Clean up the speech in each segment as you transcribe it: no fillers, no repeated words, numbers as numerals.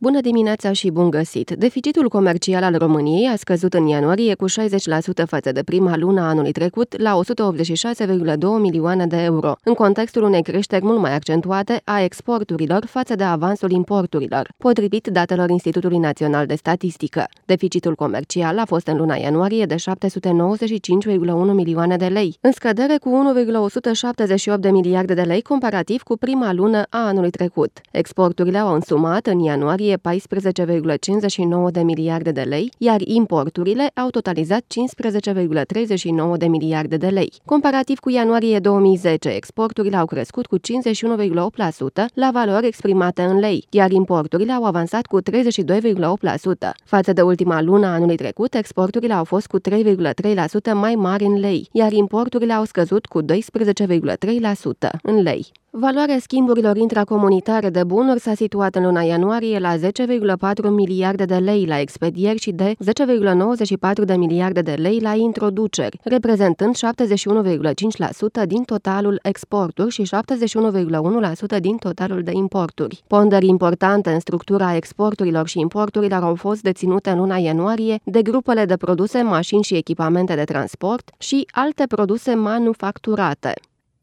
Bună dimineața și bun găsit! Deficitul comercial al României a scăzut în ianuarie cu 60% față de prima lună a anului trecut la 186,2 milioane de euro, în contextul unei creșteri mult mai accentuate a exporturilor față de avansul importurilor, potrivit datelor Institutului Național de Statistică. Deficitul comercial a fost în luna ianuarie de 795,1 milioane de lei, în scădere cu 1,178 de miliarde de lei comparativ cu prima lună a anului trecut. Exporturile au însumat în ianuarie 14,59 de miliarde de lei, iar importurile au totalizat 15,39 de miliarde de lei. Comparativ cu ianuarie 2010, exporturile au crescut cu 51,8% la valori exprimate în lei, iar importurile au avansat cu 32,8%. Față de ultima lună a anului trecut, exporturile au fost cu 3,3% mai mari în lei, iar importurile au scăzut cu 12,3% în lei. Valoarea schimburilor intracomunitare de bunuri s-a situat în luna ianuarie la 10,4 miliarde de lei la expedieri și de 10,94 de miliarde de lei la introduceri, reprezentând 71,5% din totalul exporturi și 71,1% din totalul de importuri. Ponderi importante în structura exporturilor și importurilor au fost deținute în luna ianuarie de grupele de produse, mașini și echipamente de transport și alte produse manufacturate.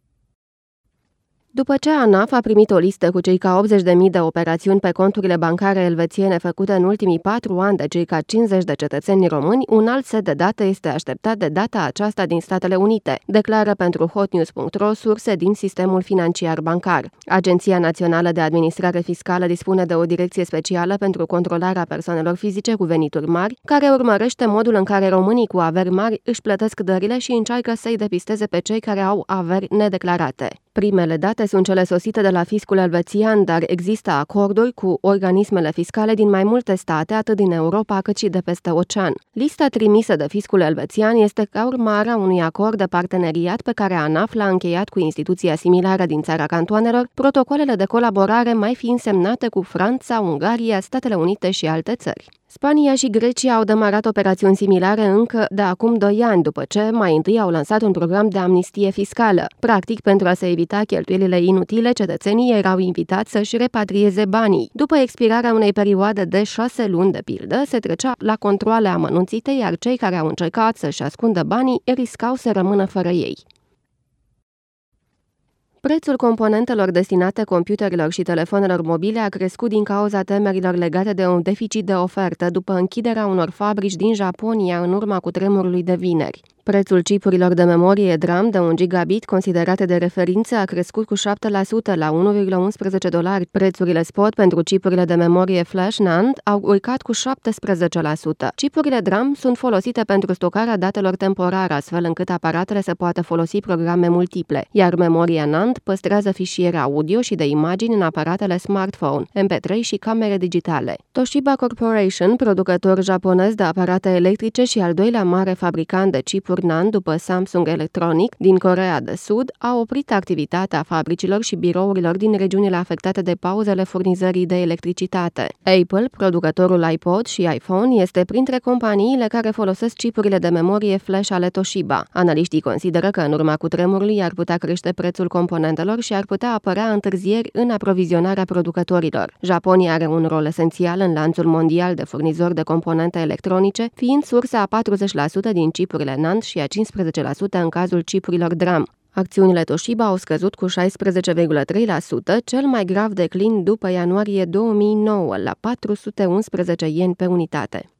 După ce ANAF a primit o listă cu circa 80.000 de operațiuni pe conturile bancare elvețiene făcute în ultimii 4 ani de circa 50 de cetățeni români, un alt set de date este așteptat de data aceasta din Statele Unite, declară pentru hotnews.ro surse din sistemul financiar bancar. Agenția Națională de Administrare Fiscală dispune de o direcție specială pentru controlarea persoanelor fizice cu venituri mari, care urmărește modul în care românii cu averi mari își plătesc dările și încearcă să-i depisteze pe cei care au averi nedeclarate. Primele date sunt cele sosite de la fiscul elvețian, dar există acorduri cu organismele fiscale din mai multe state, atât din Europa cât și de peste ocean. Lista trimisă de fiscul elvețian este ca urmare a unui acord de parteneriat pe care ANAF l-a încheiat cu instituția similară din țara cantoanelor, protocolele de colaborare mai fiind semnate cu Franța, Ungaria, Statele Unite și alte țări. Spania și Grecia au demarat operațiuni similare încă de acum 2 ani, după ce mai întâi au lansat un program de amnistie fiscală. Practic, pentru a se evita cheltuielile inutile, cetățenii erau invitați să-și repatrieze banii. După expirarea unei perioade de 6 luni, de pildă, se trecea la controale amănunțite, iar cei care au încercat să-și ascundă banii riscau să rămână fără ei. Prețul componentelor destinate computerelor și telefonelor mobile a crescut din cauza temerilor legate de un deficit de ofertă după închiderea unor fabrici din Japonia în urma cutremurului de vineri. Prețul chipurilor de memorie DRAM de 1 gigabit, considerate de referință, a crescut cu 7% la $1,11. Prețurile spot pentru chipurile de memorie flash NAND au urcat cu 17%. Chipurile DRAM sunt folosite pentru stocarea datelor temporare, astfel încât aparatele să poată folosi programe multiple, iar memoria NAND păstrează fișiere audio și de imagini în aparatele smartphone, MP3 și camere digitale. Toshiba Corporation, producător japonez de aparate electrice și al doilea mare fabricant de chipuri NAND după Samsung Electronic din Coreea de Sud, a oprit activitatea fabricilor și birourilor din regiunile afectate de pauzele furnizării de electricitate. Apple, producătorul iPod și iPhone, este printre companiile care folosesc chipurile de memorie flash ale Toshiba. Analiștii consideră că în urma cutremurului ar putea crește prețul componentelor și ar putea apărea întârzieri în aprovizionarea producătorilor. Japonia are un rol esențial în lanțul mondial de furnizori de componente electronice, fiind sursa a 40% din chipurile NAND și a 15% în cazul chipurilor DRAM. Acțiunile Toshiba au scăzut cu 16,3%, cel mai grav declin după ianuarie 2009, la 411 ieni pe unitate.